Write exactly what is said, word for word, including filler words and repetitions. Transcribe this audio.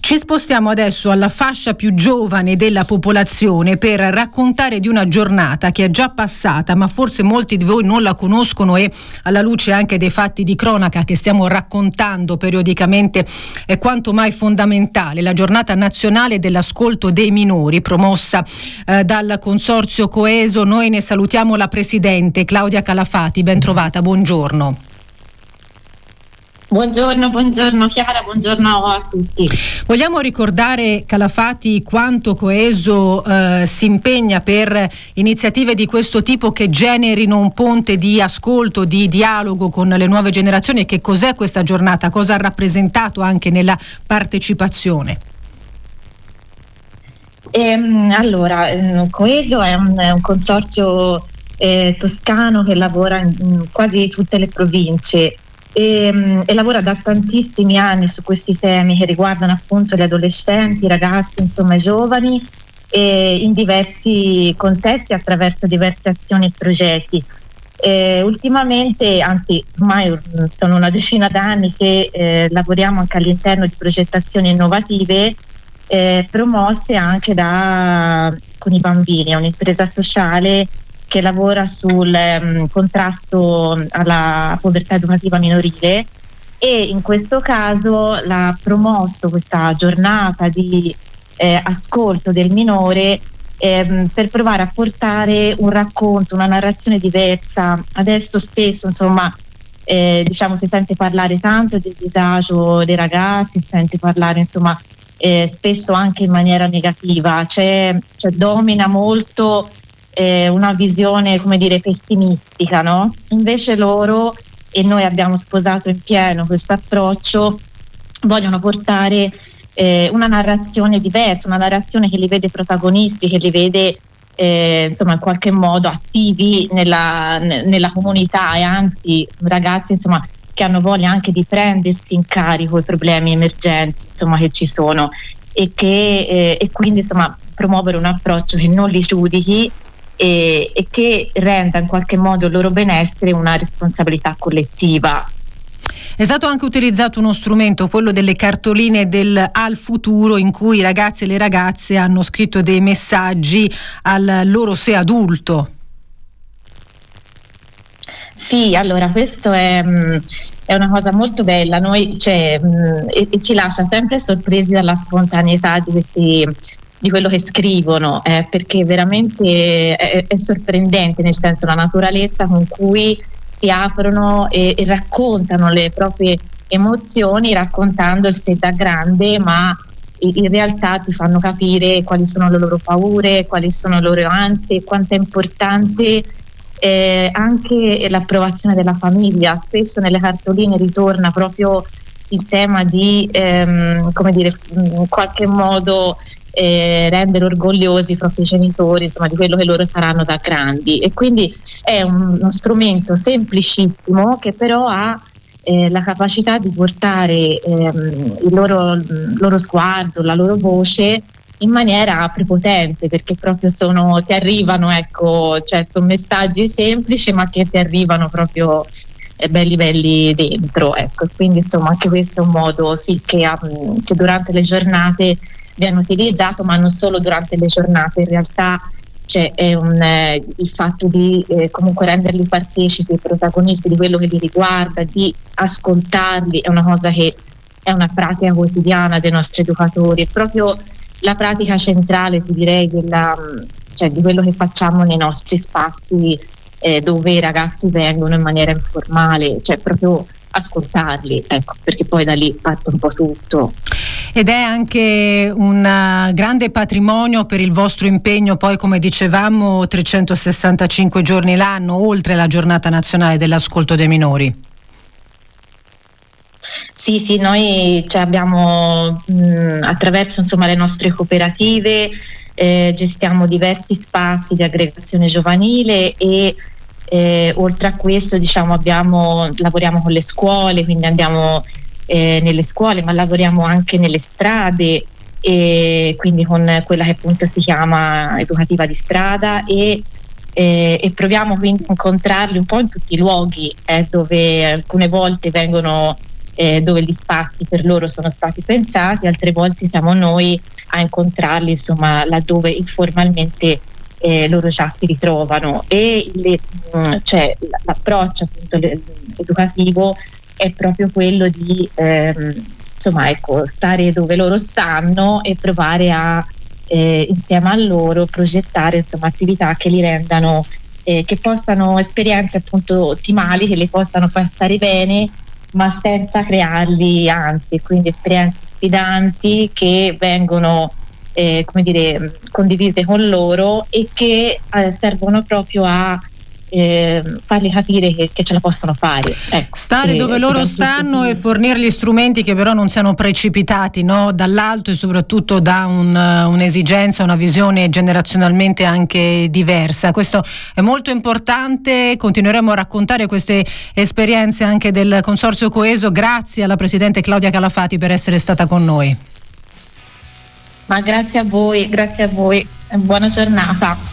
Ci spostiamo adesso alla fascia più giovane della popolazione per raccontare di una giornata che è già passata, ma forse molti di voi non la conoscono e alla luce anche dei fatti di cronaca che stiamo raccontando periodicamente è quanto mai fondamentale. La giornata nazionale dell'ascolto dei minori, promossa eh, dal Consorzio Coeso. Noi ne salutiamo la presidente Claudia Calafati, ben trovata, buongiorno. Buongiorno, buongiorno Chiara, buongiorno a tutti. Vogliamo ricordare, Calafati, quanto Coeso eh, si impegna per iniziative di questo tipo che generino un ponte di ascolto, di dialogo con le nuove generazioni, e che cos'è questa giornata, cosa ha rappresentato anche nella partecipazione? Ehm, allora, Coeso è un, è un consorzio eh, toscano che lavora in, in quasi tutte le province. E, e lavora da tantissimi anni su questi temi che riguardano appunto gli adolescenti, i ragazzi, insomma i giovani, e in diversi contesti attraverso diverse azioni e progetti. E ultimamente, anzi ormai sono una decina d'anni che eh, lavoriamo anche all'interno di progettazioni innovative eh, promosse anche da con i bambini. È un'impresa sociale che lavora sul um, contrasto alla povertà educativa minorile, e in questo caso l'ha promosso questa giornata di eh, ascolto del minore ehm, per provare a portare un racconto, una narrazione diversa. Adesso spesso insomma eh, diciamo si sente parlare tanto del disagio dei ragazzi, si sente parlare insomma eh, spesso anche in maniera negativa, c'è, c'è domina molto Eh, una visione, come dire, pessimistica, no? Invece loro, e noi abbiamo sposato in pieno questo approccio, vogliono portare eh, una narrazione diversa, una narrazione che li vede protagonisti, che li vede eh, insomma in qualche modo attivi nella, n- nella comunità, e anzi ragazzi insomma che hanno voglia anche di prendersi in carico i problemi emergenti insomma che ci sono, e che eh, e quindi insomma promuovere un approccio che non li giudichi E, e che renda in qualche modo il loro benessere una responsabilità collettiva. È stato anche utilizzato uno strumento, quello delle cartoline del Al Futuro, in cui i ragazzi e le ragazze hanno scritto dei messaggi al loro sé adulto. Sì, allora questo è, è una cosa molto bella. Noi cioè, e, e ci lascia sempre sorpresi dalla spontaneità di questi di quello che scrivono, eh, perché veramente è, è sorprendente, nel senso la naturalezza con cui si aprono e, e raccontano le proprie emozioni, raccontando il sé da grande, ma in realtà ti fanno capire quali sono le loro paure, quali sono le loro ansie, quanto è importante eh, anche l'approvazione della famiglia. Spesso nelle cartoline ritorna proprio il tema di ehm, come dire, in qualche modo Eh, rendere orgogliosi i propri genitori insomma di quello che loro saranno da grandi, e quindi è un, uno strumento semplicissimo che però ha eh, la capacità di portare ehm, il loro, il loro sguardo, la loro voce in maniera prepotente, perché proprio sono ti arrivano ecco cioè sono messaggi semplici ma che ti arrivano proprio eh, belli belli dentro, ecco. Quindi insomma anche questo è un modo sì che, um, che durante le giornate viene utilizzato, ma non solo durante le giornate. In realtà c'è è un, eh, il fatto di eh, comunque renderli partecipi, protagonisti di quello che li riguarda, di ascoltarli, è una cosa che è una pratica quotidiana dei nostri educatori, è proprio la pratica centrale, ti direi, della, cioè, di quello che facciamo nei nostri spazi eh, dove i ragazzi vengono in maniera informale, cioè proprio ascoltarli, ecco, perché poi da lì parte un po' tutto. Ed è anche un grande patrimonio per il vostro impegno, poi come dicevamo trecentosessantacinque giorni l'anno, oltre la giornata nazionale dell'ascolto dei minori. Sì, sì, noi cioè, abbiamo mh, attraverso insomma le nostre cooperative eh, gestiamo diversi spazi di aggregazione giovanile, e eh, oltre a questo diciamo abbiamo lavoriamo con le scuole, quindi andiamo Eh, nelle scuole, ma lavoriamo anche nelle strade, e quindi con quella che appunto si chiama educativa di strada, e, eh, e proviamo quindi a incontrarli un po' in tutti i luoghi eh, dove alcune volte vengono eh, dove gli spazi per loro sono stati pensati, altre volte siamo noi a incontrarli, insomma, laddove informalmente eh, loro già si ritrovano, e le, mh, cioè, l'approccio appunto le, educativo è proprio quello di ehm, insomma, ecco, stare dove loro stanno e provare a eh, insieme a loro progettare, insomma, attività che li rendano eh, che possano, esperienze appunto ottimali, che li possano far stare bene ma senza crearli anzi, quindi esperienze sfidanti che vengono eh, come dire, condivise con loro e che eh, servono proprio a eh, fargli capire che, che ce la possono fare. Ecco, stare e, dove loro stanno e fornirgli strumenti che però non siano precipitati, no? Dall'alto, e soprattutto da un, un'esigenza, una visione generazionalmente anche diversa. Questo è molto importante. Continueremo a raccontare queste esperienze anche del Consorzio Coeso. Grazie alla Presidente Claudia Calafati per essere stata con noi. Ma grazie a voi, grazie a voi, buona giornata.